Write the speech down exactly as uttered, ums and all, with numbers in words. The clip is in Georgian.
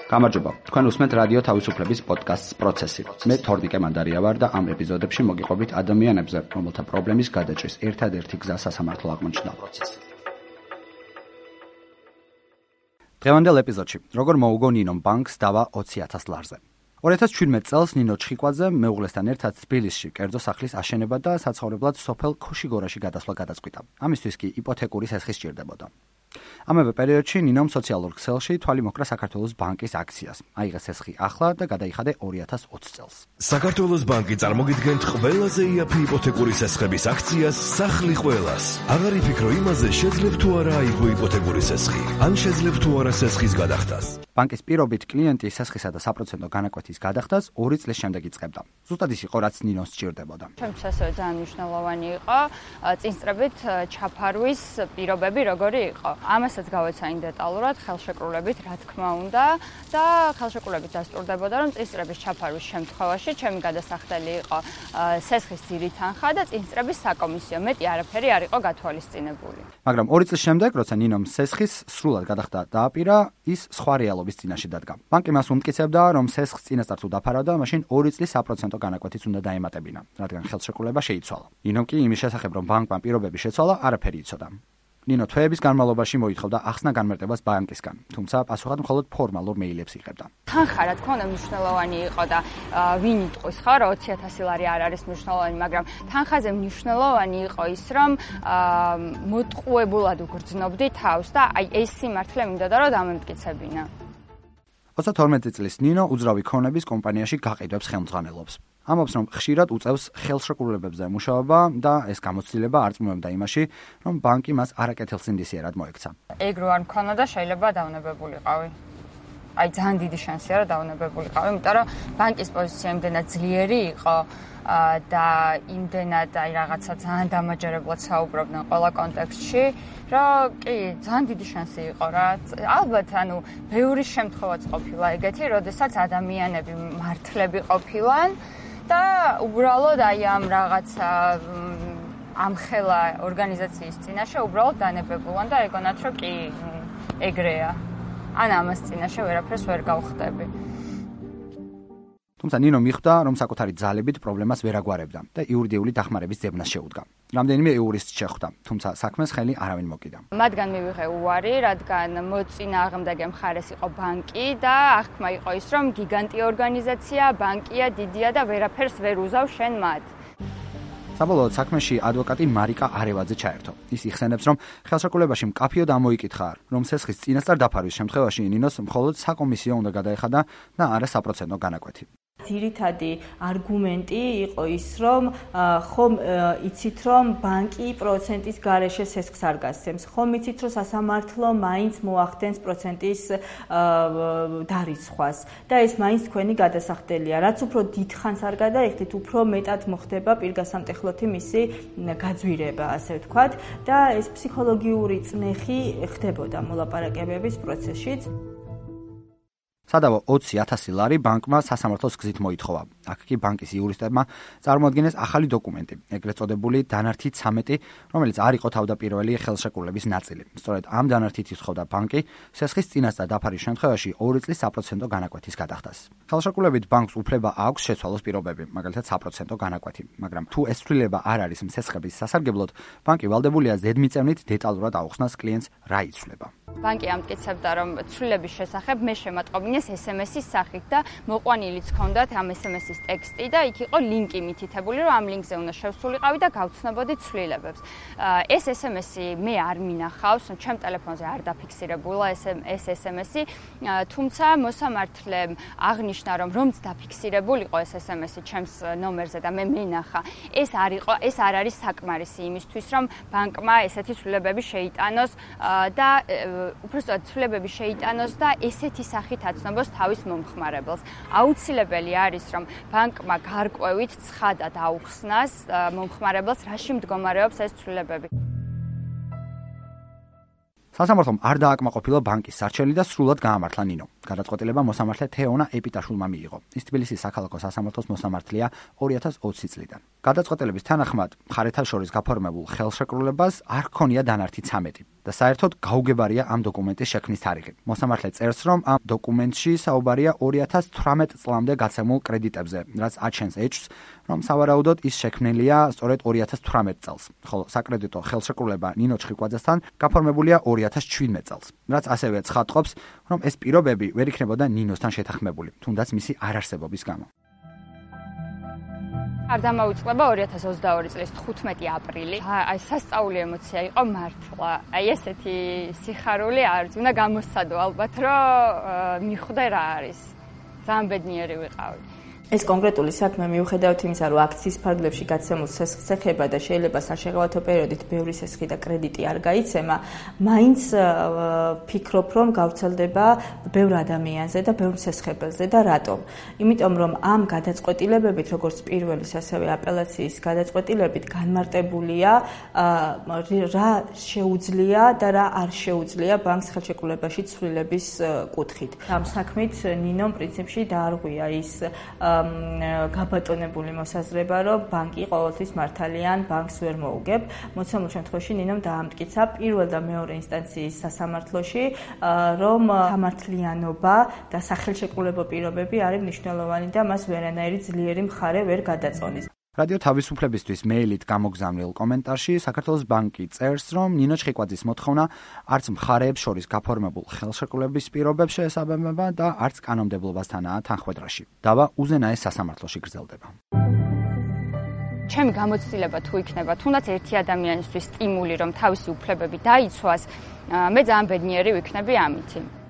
გამარჯობა. თქვენ უსმენთ რადიო თავისუფლების პოდკასტს პროცესი. მე თორნიკე მანდარია ვარ და ამ ეპიზოდებში მოგიყვებით ადამიანებზე, რომელთა პრობლემის გადაჭრის ერთადერთი გზა სასამართლო აღმოჩნდა პროცესი. დღევანდელ ეპიზოდში როგორ მოუგო ნინომ ბანკს დავა ოცი ათას ლარზე. ორი ათას შვიდმეტ წელს ნინო ჩხიკვაძე მეუღლესთან ერთად თბილისში კერძო სახლის აშენება და საცხოვრებლად სოფელ ქოშიგორაში გადასვლა გადაწყვიტა. ამისთვის კი იპოთეკური სესხი სჭირდებოდა. ამავე პერიოდში ნინომ სოციალურ ქსელში თვალი მოკრა საქართველოს ბანკის აქციას. აიღეს სესხი ახლა და გადაიხადა ორი ათას ოცი წელს. საქართველოს ბანკი წარმოგიდგენთ ყველაზე იაფი იპოთეკური სესხების აქციას სახლი ყველას. აღარ იფიქრო იმაზე, შეძლებ თუ არა აიღო იპოთეკური სესხი, ან შეძლებ თუ არა სესხის გადახდას. ბანკის პირობით კლიენტი სესხისა და საპროცენტო განაკვეთის გადახდას ორი წლის შემდეგ იწყებდა. ზუსტად ის იყო, რაც ნინოს სჭირდებოდა. ჩემთვის ასევე ძალიან მნიშვნელოვანი იყო წინსწრებით ჩაფარვის პირობები როგორი იყო. ამასაც გავეცანი დეტალურად ხელშეკრულებით, რა თქმა უნდა, და ხელშეკრულებით დასტურდებოდა, რომ წინსწრების ჩაფარვის შემთხვევაში ჩემი გადასახდელი იყო სესხის ძირი თანხა და წინსწრების საკომისიო. მეტი არაფერი არ იყო გათვალისწინებული. მაგრამ ორი წლის შემდეგ, როცა ნინომ სესხის სრულად გადახდა დააპირა, ის სხვა რეალობის წინაშე დადგა. ბანკი მას უმტკიცებდა, რომ სესხს წინასწარ თუ დაფარავდა, მაშინ ორი წლის საპროცენტო განაკვეთიც უნდა დაემატებინა, რადგან ხელშეკრულება შეიცვალა. ნინომ კი იმის შესახებ, რომ ბანკმა პირობები შეცვალა, არაფერი იცოდა. ნინო თვეების განმავლობაში მოითხოვდა ახსნა განმარტებას ბანკისგან, თუმცა პასუხად მხოლოდ ფორმალურ მეილებს იღებდა. თანხა რა თქმა უნდა მნიშვნელოვანი იყო და ვინ იტყვის ხო, რომ ოცი ათასი ლარი არ არის მნიშვნელოვანი, მაგრამ თანხაზე მნიშვნელოვანი იყო ის, რომ მოტყუებულად უგრძნობდი თავს და აი ეს სიმართლე მინდოდა რომ დამემტკიცებინა. ოცდათორმეტი წლის ნინო უძრავი ქონების კომპანიაში გაყიდვებს ხელმძღვანელობს. ამბობს, რომ ხშირად უწევს ხელშეკრულებებზე მუშაობა და ეს გამოცდილება არ წმოვებდა იმაში, რომ ბანკი მას არაკეთილსინდისიერად მოექცა. ეგ რო არ მქონა და შეიძლება დაუნებებულიყავი. აი ძალიან დიდი შანსია რომ დაუნებებულიყავი, იმიტომ რომ ბანკის პოზიცია იმდენად ძლიერი იყო და იმდენად აი რაღაცა ძალიან დამაჯერებლად საუბრობდნენ ყველა კონტექსტში, რომ კი, ძალიან დიდი შანსი იყო რა. ალბათ, ანუ ბევრი შემთხვევაც ყოფილა ეგეთი, როდესაც ადამიანები მართლები ყოფილან და უბრალოდ აი ამ რაღაცა ამხელა ორგანიზაციის წინაშე უბრალოდ დანებებულან და ეგონათ რომ კი ეგრეა. ან ამას წინაშე ვერაფერს ვერ გავხდები. თუმცა ნინო მიხვდა, რომ საკუთარი ძალებით პრობლემას ვერ აგვარებდა და იურიდიული დახმარების ძებნას შეუდგა. რამდენიმე იურისტს შეხვდა, თუმცა საქმეს ხელი არავინ მოკიდა. მათგან მივიღე უარი, რადგან მოწინააღმდეგე მხარეს იყო ბანკი და აღქმა იყო ის, რომ გიგანტი ორგანიზაცია, ბანკია, დიდია და ვერაფერს ვერ უზავ შენ მათ. საბოლოოდ საქმეში ადვოკატი მარიკა არევაძე ჩაერთო. ის იხსენებს, რომ ხელშეკრულებაში მკაფიოდ ამოიკითხა, რომ სესხის წინასწარ დაფარვის შემთხვევაში ნინოს მხოლოდ საკომისიო უნდა გადაეხადა და არა საპროცენტო განაკვეთი. ძირითადი არგუმენტი იყო ის, რომ ხომ იცით, რომ ბანკი პროცენტის გარეშე სესხს არ გასცემს. ხომ იცით, რომ სასამართლო მაინც მოახდენს პროცენტის დარიცხვას და ეს მაინც თქვენი გადასახდელია. რაც უფრო დიდხანს არ გადაიხდით, უფრო მეტად მოხდება პირგასამტეხლოთი მისი გაძვირება, ასე ვთქვათ, და ეს ფსიქოლოგიური წნეხი ხდებოდა მოლაპარაკებების პროცესშიც. სადავო ოცი ათასი ლარი ბანკმა სასამართლოს გზით მოითხოვა. აქ კი ბანკის იურისტებმა წარმოადგინეს ახალი დოკუმენტი, ეგრეთ წოდებული დანართი ცამეტი, რომელიც არ იყო თავდაპირველი ხელშეკრულების ნაწილი. სწორედ ამ დანართით ითხოვდა ბანკი სესხის წინასწარ დაფარვის შემთხვევაში ორი წლის საპროცენტო განაკვეთის გადახდას. ხელშეკრულებით ბანკს უფლება აქვს შეცვალოს პირობები, მაგალითად საპროცენტო განაკვეთი, მაგრამ თუ ეს ცვლილება არ არის მსესხების სასარგებლოდ, ბანკი ვალდებულია ზედმიწევნით დეტალურად აუხსნას კლიენტს რა იცვლება. ბანკი ამტკიცებდა, რომ ცვლილების შესახებ მე შემატყობინეს ეს ემ ეს-ის სახით და მოყვანილიც ჰქონდათ ამ ეს ემ ეს-ის ტექსტი და იქ იყო ლინკი მითითებული, რომ ამ ლინკზე უნდა შევსულიყავი და გავცნობოდი ცვლილებებს. ეს ეს ემ ეს-ი მე არ მინახავს, ჩემ ტელეფონზე არ დაფიქსირებულა ეს ეს ემ ეს-ი, თუმცა მოსამართლემ აღნიშნა, რომ რომც დაფიქსირებულიყო ეს ეს ემ ეს-ი ჩემს ნომერზე და მე მინახა, ეს არ იყო, ეს არ არის საკმარისი იმისთვის, რომ ბანკმა ესეთი ცვლილებები შეიტანოს და უბრალოდ ცვლილებები შეიტანოს და ესეთი სახით აცნობოს თავის მომხმარებელს. აუცილებელი არის, რომ ბანკმა გარკვევით ცხადად აუხსნას მომხმარებელს, რაში მდგომარეობს ეს ცვლილებები. სასამართლომ არ დააკმაყოფილა ბანკის სარჩელი და სრულად გაამართლა ნინო. გადაწყვეტილება მოსამართლე თეონა ეპიტაშვილმა მიიღო. ის თბილისის საქალაქო სასამართლოს მოსამართლეა ორი ათას ოცი წლიდან. გადაწყვეტილების თანახმად მხარეთა შორის გაფორმებულ ხელშეკრულებას არ ჰქონია დანართი ცამეტი და საერთოდ გაუგებარია ამ დოკუმენტის შექმნის თარიღი. მოსამართლე წერს, რომ ამ დოკუმენტში საუბარია ორი ათას თვრამეტ წლამდე გაცემულ კრედიტებზე, რაც აჩენს ეჭვს, რომ სავარაუდოდ ის შექმნილია სწორედ ორი ათას თვრამეტ წელს, ხოლო საკრედიტო ხელშეკრულება ნინო ჩხიკვაძესთან გაფორმებულია ორი ათას შვიდმეტ წელს, რაც ასევე ცხადყოფს, რომ ეს პირობები ვერ იქნებოდა ნინოსთან შეთანხმებული, თუნდაც მისი არარსებობის გამო. არ დამოუწყლება ორი ათას ოცდაორი წლის თხუთმეტი აპრილი. აი სასწაული ემოცია იყო მართლა. აი ესეთი სიხარული არც უნდა გამოსცადო ალბათ, რომ მიხვდე რა არის. ძალიან ბედნიერი ვიყავი. ეს კონკრეტული საქმე მიუხედავად იმისა, რომ აქციის ფარგლებში გაცემულ სესხს ეხება და შეიძლება საშეღავათო პერიოდით ბევრი სესხი და კრედიტი არ გაიცემა, მაინც ფიქრობ, რომ გავრცელდება ბევრ ადამიანზე და ბევრ სესხებელზე და რატომ? იმიტომ რომ ამ გადაწყვეტილებებით, როგორც პირველის, ასევე აპელაციის გადაწყვეტილებით განმარტებულია რა შეუძლია და რა არ შეუძლია ბანკს ხელშეკრულებაში ცვლილების კუთხით. ამ საქმით ნინომ პრინციპში დაარღვია ის გაბატონებული მოსაზრება, რომ ბანკი ყოველთვის მართალიან ბანკს ვერ მოუგებ. მოცემულ შემთხვევაში ნინომ დაამტკიცა პირველ და მეორე ინსტანციის სასამართლოში, რომ სამართლიანობა და სახელშეკრულებო პირობები არის მნიშვნელოვანი და მას ვერანაირი ძლიერი მხარე ვერ გადაწონის. რადიო თავისუფლებისთვის მეილით გამოგზავნილ კომენტარში საქართველოს ბანკი წერს, რომ ნინო ჩხიკვაძის მოთხოვნა არც მხარეებს შორის გაფორმებულ ხელშეკრულების პირობებს შეესაბამება და არც კანონმდებლობასთანაა თანხვედრაში. დავა უზენაეს სასამართლოში გრძელდება. ჩემი გამოცდილება თუ იქნება თუნდაც ერთი ადამიანისთვის სტიმული, რომ თავისი უფლებები დაიცვას, მე ძალიან ბედნიერი ვიქნები ამით.